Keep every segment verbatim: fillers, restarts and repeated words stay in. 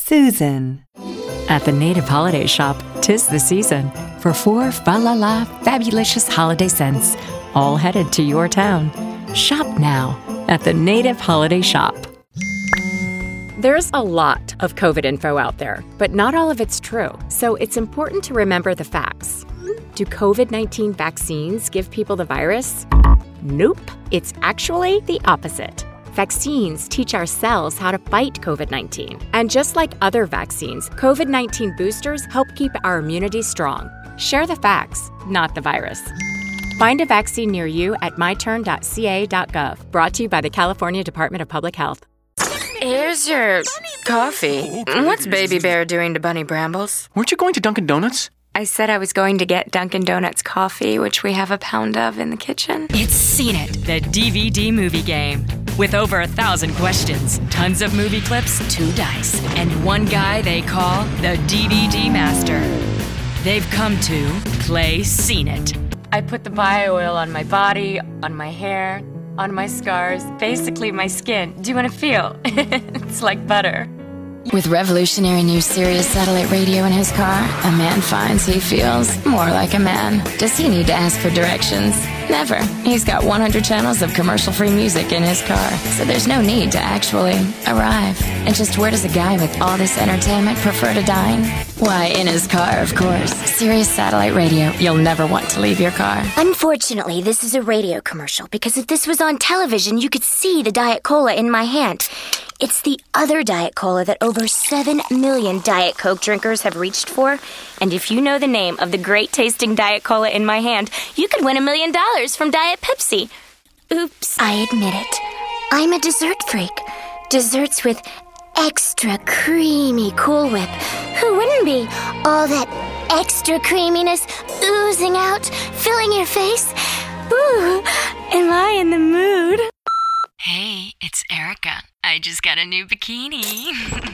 Susan. At the Native Holiday Shop, 'tis the season for four fa-la-la fabulous holiday scents, all headed to your town. Shop now at the Native Holiday Shop. There's a lot of COVID info out there, but not all of it's true. So it's important to remember the facts. Do COVID nineteen vaccines give people the virus? Nope. It's actually the opposite. Vaccines teach our cells how to fight COVID nineteen. And just like other vaccines, COVID nineteen boosters help keep our immunity strong. Share the facts, not the virus. Find a vaccine near you at my turn dot c a dot gov. Brought to you by the California Department of Public Health. Here's your coffee. What's Baby Bear doing to Bunny Brambles? Weren't you going to Dunkin' Donuts? I said I was going to get Dunkin' Donuts coffee, which we have a pound of in the kitchen. It's Seen It, the D V D movie game. With over a thousand questions, tons of movie clips, two dice, and one guy they call the D V D Master. They've come to play Seen It. I put the bio oil on my body, on my hair, on my scars, basically my skin. Do you want to feel? It's like butter. With revolutionary new Sirius satellite radio in his car, a man finds he feels more like a man. Does he need to ask for directions? Never. He's got one hundred channels of commercial-free music in his car, so there's no need to actually arrive. And just where does a guy with all this entertainment prefer to dine? Why, in his car, of course. Sirius satellite radio. You'll never want to leave your car. Unfortunately, this is a radio commercial, because if this was on television, you could see the Diet Cola in my hand. It's the other Diet Cola that over seven million Diet Coke drinkers have reached for. And if you know the name of the great-tasting Diet Cola in my hand, you could win a million dollars from Diet Pepsi. Oops. I admit it. I'm a dessert freak. Desserts with extra creamy Cool Whip. Who wouldn't be? All that extra creaminess oozing out, filling your face. Ooh, am I in the mood? Hey, it's Erica. I just got a new bikini.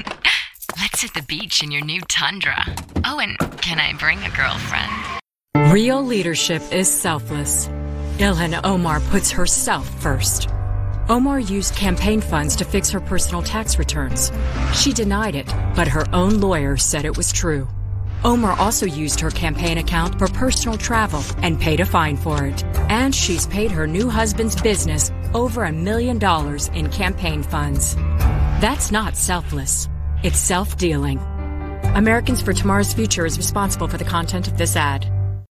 Let's hit the beach in your new Tundra. Oh, and can I bring a girlfriend? Real leadership is selfless. Ilhan Omar puts herself first. Omar used campaign funds to fix her personal tax returns. She denied it, but her own lawyer said it was true. Omar also used her campaign account for personal travel and paid a fine for it. And she's paid her new husband's business over a million dollars in campaign funds. That's not selfless. It's self-dealing. Americans for Tomorrow's Future is responsible for the content of this ad.